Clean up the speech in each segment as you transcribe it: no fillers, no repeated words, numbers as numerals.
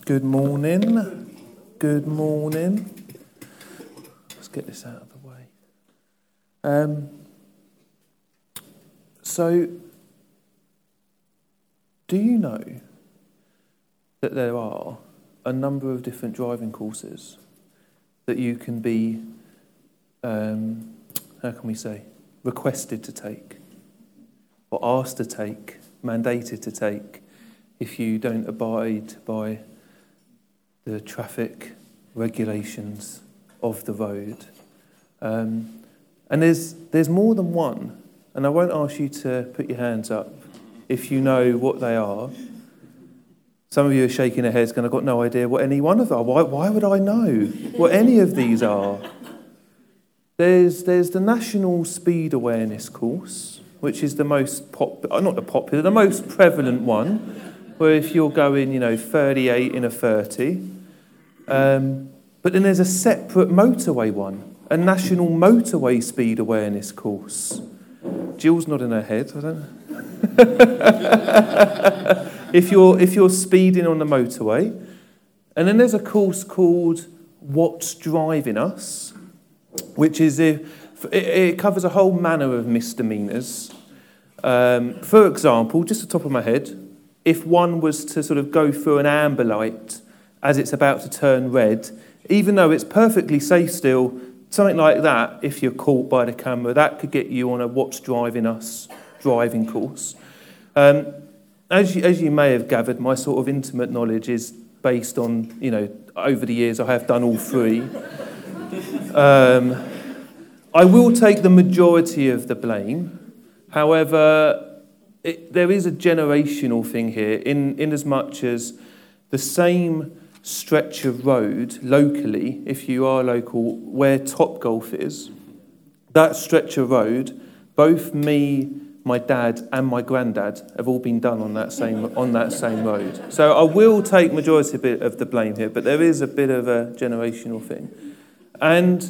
Good morning. Good morning. Let's get this out of the way. So, do you know that there are a number of different driving courses that you can be, requested to take, or asked to take, mandated to take, if you don't abide by the traffic regulations of the road. And there's more than one, and I won't ask you to put your hands up if you know what they are. Some of you are shaking their heads going, I've got no idea what any one of them are. Why would I know what any of these are? There's the National Speed Awareness course, which is the most the most prevalent one, where if you're going, 38 in a 30. But then there's a separate motorway one, a National Motorway Speed Awareness course. Jill's nodding her head, I don't know. If you're speeding on the motorway. And then there's a course called What's Driving Us, which is it covers a whole manner of misdemeanours. For example, just the top of my head, if one was to sort of go through an amber light as it's about to turn red, even though it's perfectly safe still, something like that, if you're caught by the camera, that could get you on a What's Driving Us driving course. As you may have gathered, my sort of intimate knowledge is based on, over the years I have done all three. I will take the majority of the blame. However, there is a generational thing here, in as much as the same stretch of road locally, if you are local, where Topgolf is, that stretch of road, both me, my dad and my granddad have all been done on that same road. So I will take majority of the blame here, but there is a bit of a generational thing. And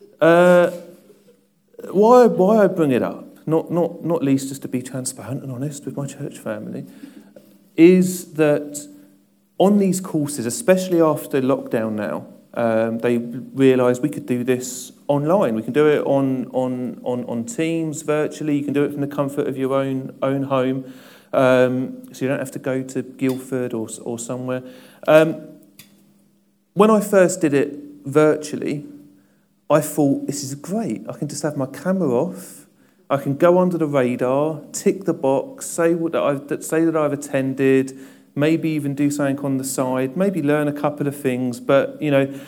why I bring it up, not least just to be transparent and honest with my church family, is that on these courses, especially after lockdown now, they realised we could do this online. We can do it on Teams, virtually. You can do it from the comfort of your own home, so you don't have to go to Guildford or somewhere. When I first did it virtually, I thought, this is great. I can just have my camera off. I can go under the radar, tick the box, say that I've attended, maybe even do something on the side, maybe learn a couple of things. But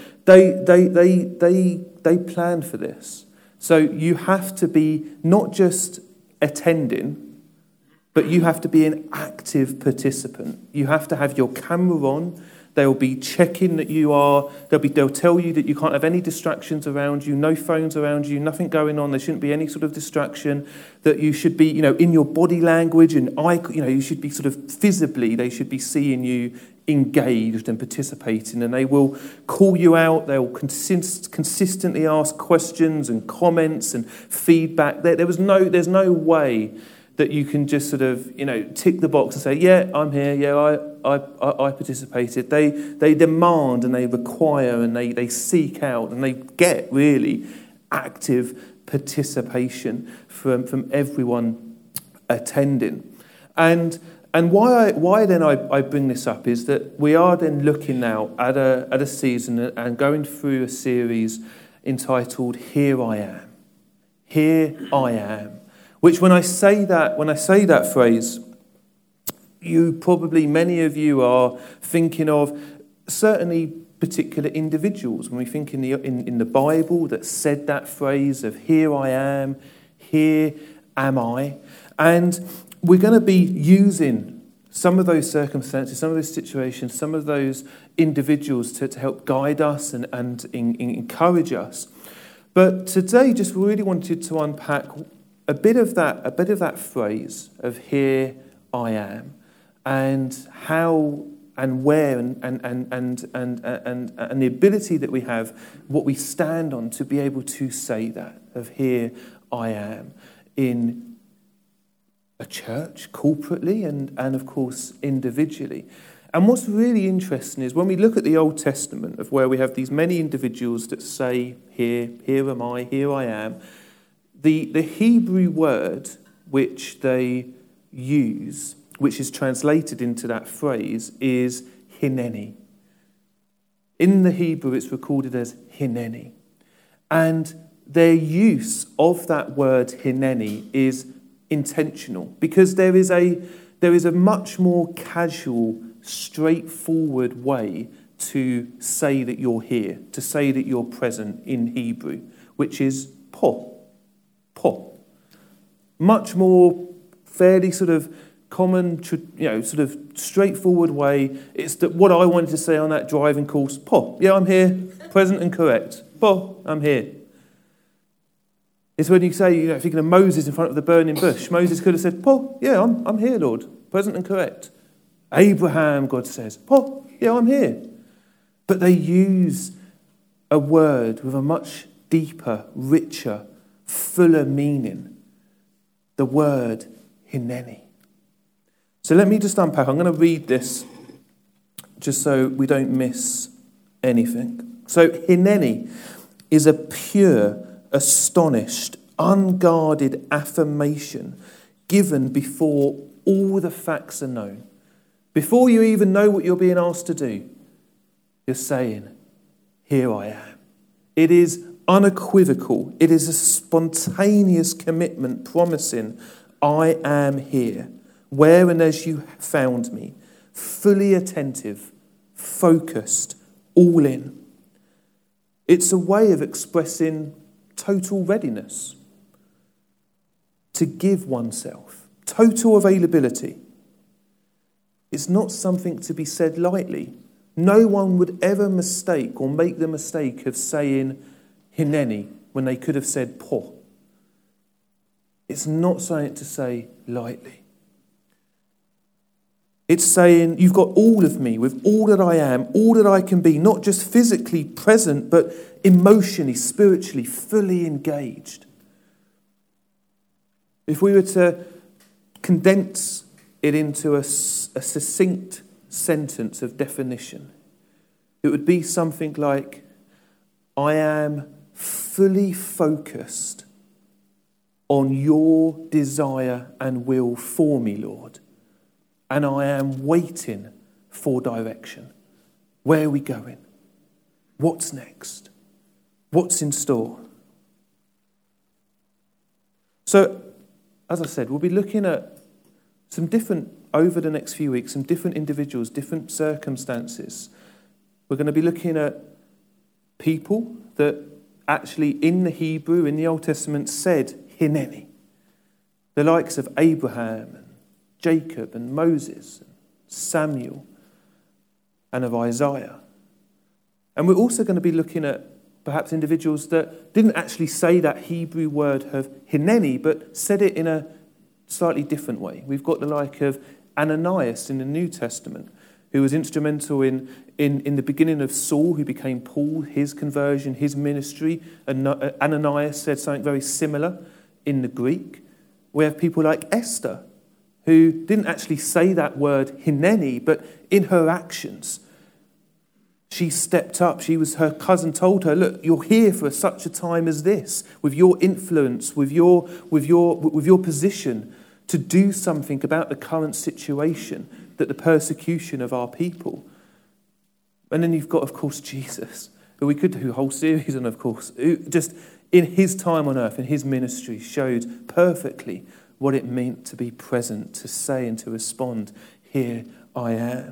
they plan for this. So you have to be not just attending, but you have to be an active participant. You have to have your camera on. They'll be checking that you are. They'll tell you that you can't have any distractions around you, no phones around you, nothing going on. There shouldn't be any sort of distraction. That you should be, in your body language and you should be sort of visibly. They should be seeing you engaged and participating, and they will call you out. They'll consistently ask questions and comments and feedback. There's no way that you can just sort of, tick the box and say, yeah, I'm here, yeah, I participated. They demand and they require and they seek out and they get really active participation from everyone attending. And why then I bring this up is that we are then looking now at a season and going through a series entitled Here I Am. Here I Am. Which when I say that phrase, many of you are thinking of certainly particular individuals. When we think in the Bible that said that phrase of here I am, here am I. And we're going to be using some of those circumstances, some of those situations, some of those individuals to help guide us and encourage us. But today just really wanted to unpack a bit of that phrase of here I am, and how and where and the ability that we have, what we stand on to be able to say that of here I am in a church corporately and of course individually. And what's really interesting is when we look at the Old Testament, of where we have these many individuals that say, here am I, here I am, the Hebrew word which they use, which is translated into that phrase, is hineni. In the Hebrew, it's recorded as hineni. And their use of that word hineni is intentional, because there is a much more casual, straightforward way to say that you're here, to say that you're present in Hebrew, which is po. Much more fairly sort of common, sort of straightforward way. It's that what I wanted to say on that driving course, po, yeah, I'm here, present and correct. Po, I'm here. It's when you say, thinking of Moses in front of the burning bush. Moses could have said, po, yeah, I'm here, Lord, present and correct. Abraham, God says, po, yeah, I'm here. But they use a word with a much deeper, richer, fuller meaning. The word hineni. So let me just unpack. I'm going to read this just so we don't miss anything. So hineni is a pure, astonished, unguarded affirmation given before all the facts are known. Before you even know what you're being asked to do, you're saying, here I am. It is unequivocal. It is a spontaneous commitment promising, I am here, where and as you found me, fully attentive, focused, all in. It's a way of expressing total readiness to give oneself, total availability. It's not something to be said lightly. No one would ever mistake or make the mistake of saying hineni when they could have said po. It's not something to say lightly. It's saying, you've got all of me with all that I am, all that I can be, not just physically present, but emotionally, spiritually, fully engaged. If we were to condense it into a succinct sentence of definition, it would be something like, I am fully focused on your desire and will for me, Lord. And I am waiting for direction. Where are we going? What's next? What's in store? So, as I said, we'll be looking at some different, over the next few weeks, some different individuals, different circumstances. We're going to be looking at people that actually in the Hebrew, in the Old Testament, said hineni. The likes of Abraham and Jacob and Moses and Samuel and of Isaiah. And we're also going to be looking at perhaps individuals that didn't actually say that Hebrew word of hineni, but said it in a slightly different way. We've got the like of Ananias in the New Testament, who was instrumental in the beginning of Saul, who became Paul, his conversion, his ministry. And Ananias said something very similar in the Greek. We have people like Esther, who didn't actually say that word hineni, but in her actions, she stepped up. Her cousin told her, look, you're here for such a time as this, with your influence, with your position, to do something about the current situation, that the persecution of our people. And then you've got, of course, Jesus, who we could do a whole series on, of course, who just in his time on earth, in his ministry, showed perfectly what it meant to be present, to say and to respond, here I am.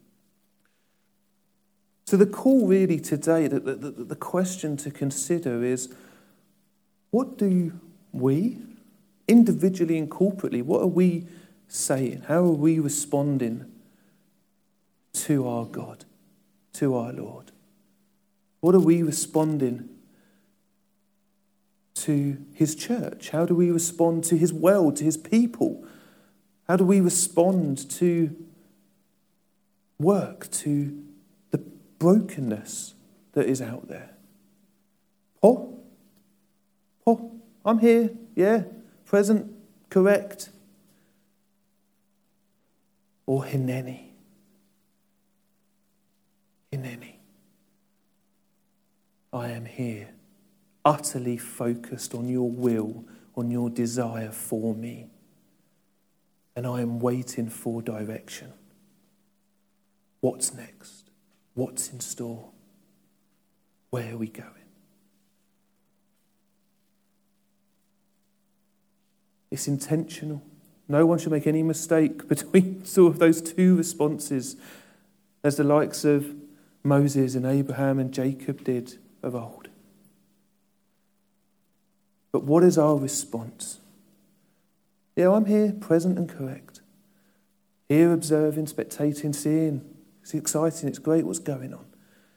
So the call really today, the question to consider is, what do we, individually and corporately, what are we saying? How are we responding to our God, to our Lord? What are we responding to his church? How do we respond to his world, to his people? How do we respond to work, to the brokenness that is out there? Po, I'm here, yeah, present, correct. Or hineni, I am here, utterly focused on your will, on your desire for me. And I am waiting for direction. What's next? What's in store? Where are we going? It's intentional. No one should make any mistake between sort of those two responses, as the likes of Moses and Abraham and Jacob did of old. But what is our response? Yeah, I'm here, present and correct. Here, observing, spectating, seeing. It's exciting, it's great what's going on.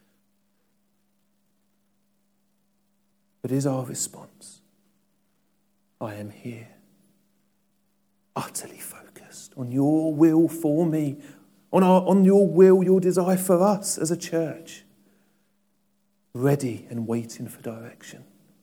But is our response, I am here, utterly focused on your will for me, on your will, your desire for us as a church, ready and waiting for direction.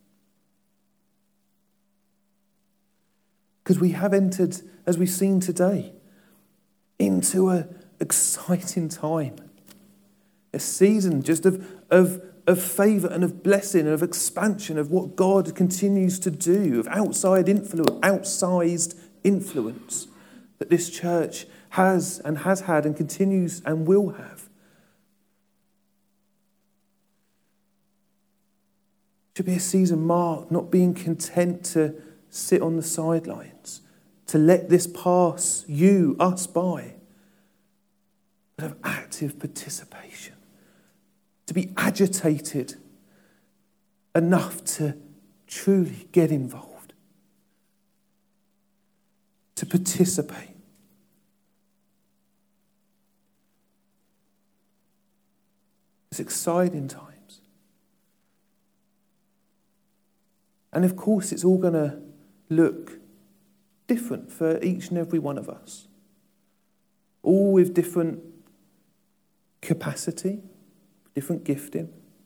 Because we have entered, as we've seen today, into an exciting time. A season just of favour and of blessing and of expansion of what God continues to do, of outsized influence that this church has had and continues and will have. It should be a season marked not being content to sit on the sidelines, to let this pass us by, but of active participation, to be agitated enough to truly get involved, to participate. It's exciting times. And of course, it's all going to look different for each and every one of us. All with different capacity, different gifting,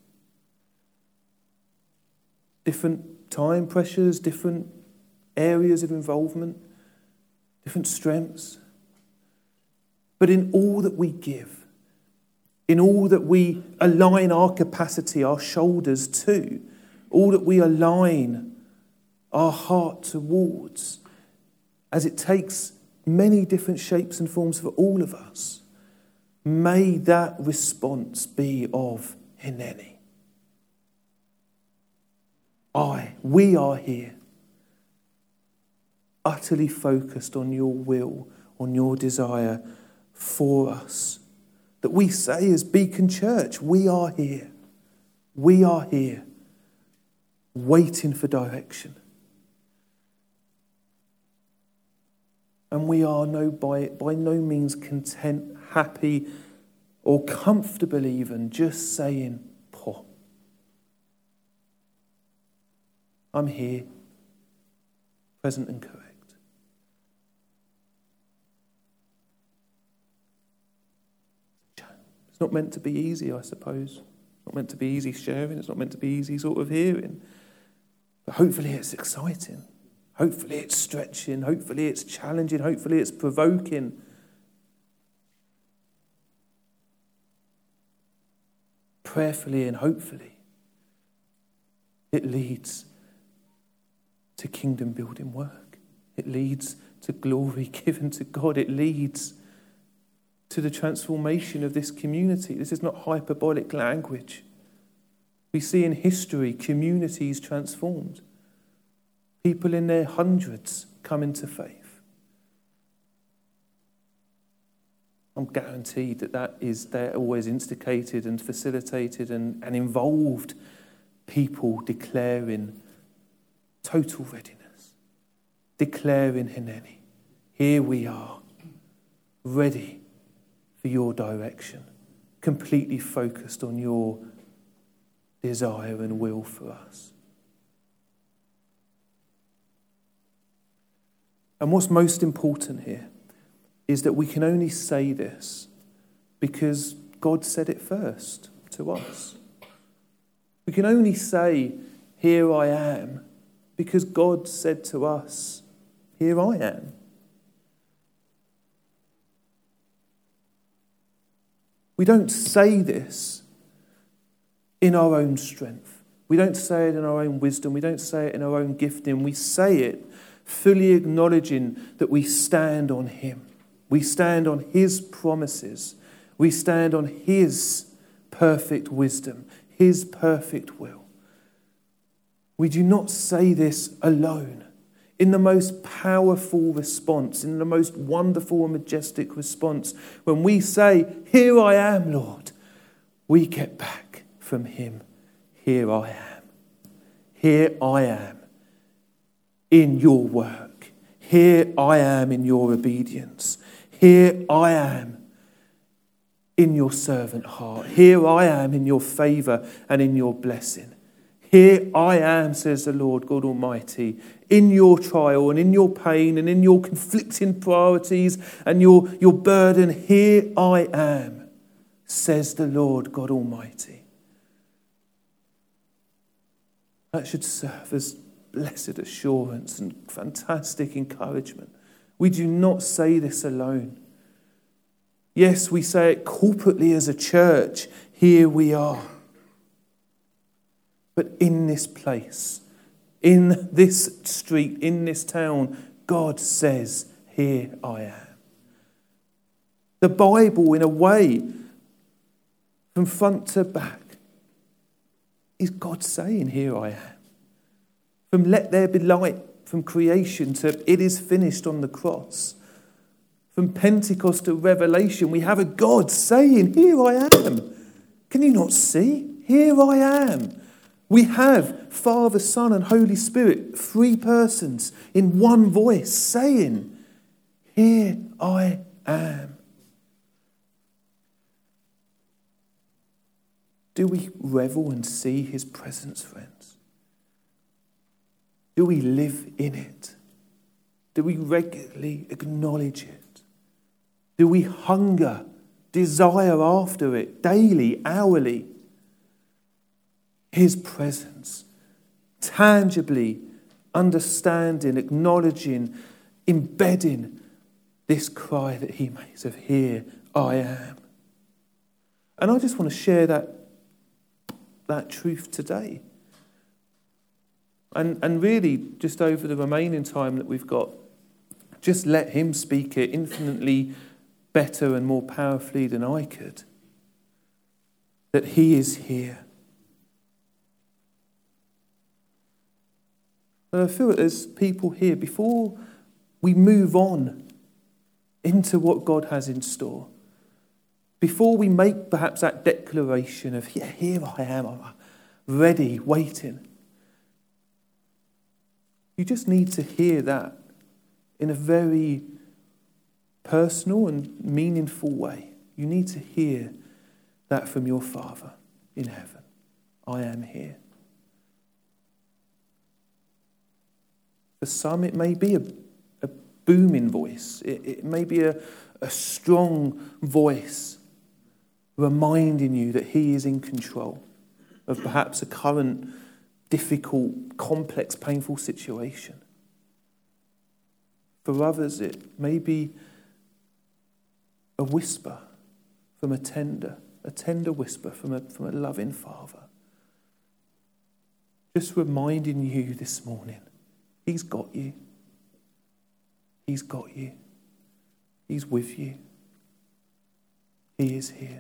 different time pressures, different areas of involvement, different strengths. But in all that we give, in all that we align our capacity, our shoulders to, all that we align our heart towards, as it takes many different shapes and forms for all of us, may that response be of Hineni. We are here, utterly focused on your will, on your desire for us. That we say as Beacon Church, we are here, waiting for direction. And we are by no means content, happy, or comfortable even, just saying, "Poh, I'm here, present and correct." It's not meant to be easy, I suppose. It's not meant to be easy sharing. It's not meant to be easy sort of hearing. But hopefully it's exciting. Hopefully it's stretching. Hopefully it's challenging. Hopefully it's provoking. Prayerfully and hopefully it leads to kingdom building work. It leads to glory given to God. It leads to the transformation of this community. This is not hyperbolic language. We see in history communities transformed. People in their hundreds come into faith. I'm guaranteed they're always instigated and facilitated and involved people declaring total readiness, declaring Hineni. Here we are, ready for your direction, completely focused on your desire and will for us. And what's most important here is that we can only say this because God said it first to us. We can only say, "Here I am," because God said to us, "Here I am." We don't say this in our own strength. We don't say it in our own wisdom. We don't say it in our own gifting. We say it fully acknowledging that we stand on him. We stand on his promises. We stand on his perfect wisdom, his perfect will. We do not say this alone. In the most powerful response, in the most wonderful and majestic response, when we say, "Here I am, Lord," we get back from him, "Here I am. Here I am in your work. Here I am in your obedience. Here I am in your servant heart. Here I am in your favour and in your blessing. Here I am, says the Lord God Almighty, in your trial and in your pain and in your conflicting priorities and your burden. Here I am, says the Lord God Almighty." That should serve as blessed assurance and fantastic encouragement. We do not say this alone. Yes, we say it corporately as a church. Here we are. But in this place, in this street, in this town, God says, "Here I am." The Bible, in a way, from front to back, is God saying, "Here I am." From "let there be light," from creation, to "it is finished" on the cross. From Pentecost to Revelation, we have a God saying, "Here I am." Can you not see? Here I am. We have Father, Son, and Holy Spirit, three persons in one voice saying, "Here I am." Do we revel and see his presence, friends? Do we live in it? Do we regularly acknowledge it? Do we hunger, desire after it, daily, hourly? His presence, tangibly understanding, acknowledging, embedding this cry that he makes of "Here I am." And I just want to share that truth today. And really, just over the remaining time that we've got, just let him speak it infinitely better and more powerfully than I could. That he is here. And I feel that there's people here, before we move on into what God has in store, before we make perhaps that declaration of, "Yeah, here I am, I'm ready, waiting," you just need to hear that in a very personal and meaningful way. You need to hear that from your Father in heaven. "I am here." For some, it may be a booming voice. It may be a strong voice reminding you that he is in control of perhaps a current difficult, complex, painful situation. For others, it may be a whisper from a tender whisper from a loving Father. Just reminding you this morning, he's got you. He's got you. He's with you. He is here.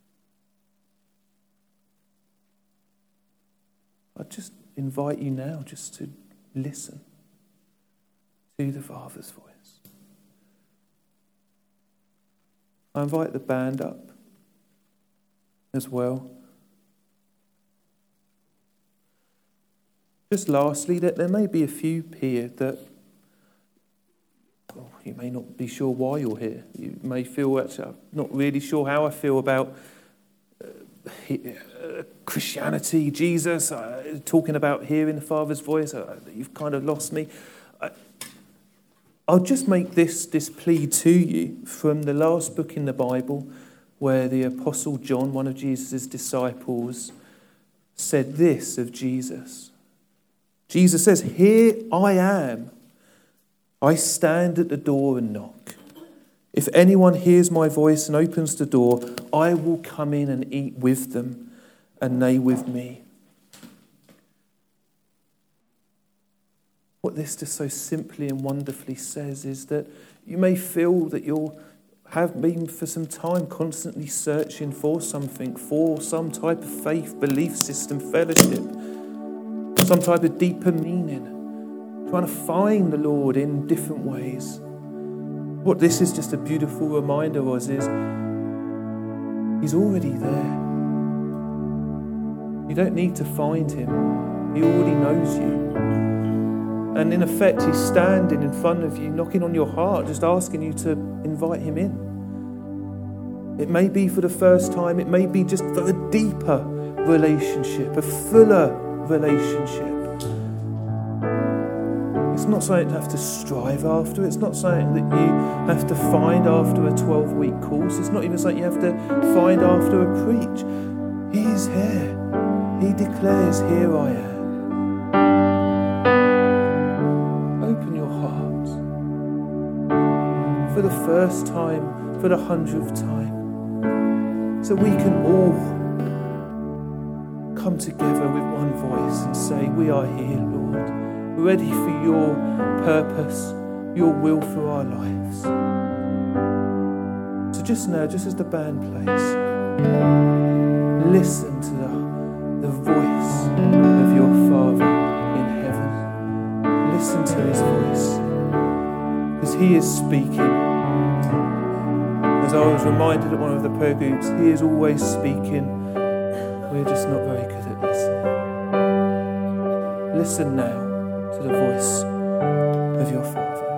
I just invite you now just to listen to the Father's voice. I invite the band up as well. Just lastly, that there may be a few here that you may not be sure why you're here. You may feel, actually, I'm not really sure how I feel about Christianity, Jesus, talking about hearing the Father's voice. You've kind of lost me. I'll just make this plea to you from the last book in the Bible, where the Apostle John, one of Jesus' disciples, said this of Jesus. Jesus says, "Here I am. I stand at the door and knock. If anyone hears my voice and opens the door, I will come in and eat with them, and they with me." What this just so simply and wonderfully says is that you may feel that you'll have been for some time constantly searching for something, for some type of faith, belief system, fellowship, some type of deeper meaning, trying to find the Lord in different ways. What this is just a beautiful reminder was is He's already there. You don't need to find Him. He already knows you. And in effect, He's standing in front of you, knocking on your heart, just asking you to invite Him in. It may be for the first time, it may be just for a deeper relationship, a fuller relationship. It's not something to have to strive after. It's not something that you have to find after a 12-week course. It's not even something you have to find after a preach. He's here. He declares, "Here I am." Open your heart. For the first time, for the 100th time. So we can all come together with one voice and say, "We are here, Lord, ready for your purpose, your will for our lives." So just now, just as the band plays, listen to the voice of your Father in heaven. Listen to His voice, because He is speaking. As I was reminded at one of the prayer groups, He is always speaking. We're just not very good at listening. Listen now to the voice of your Father.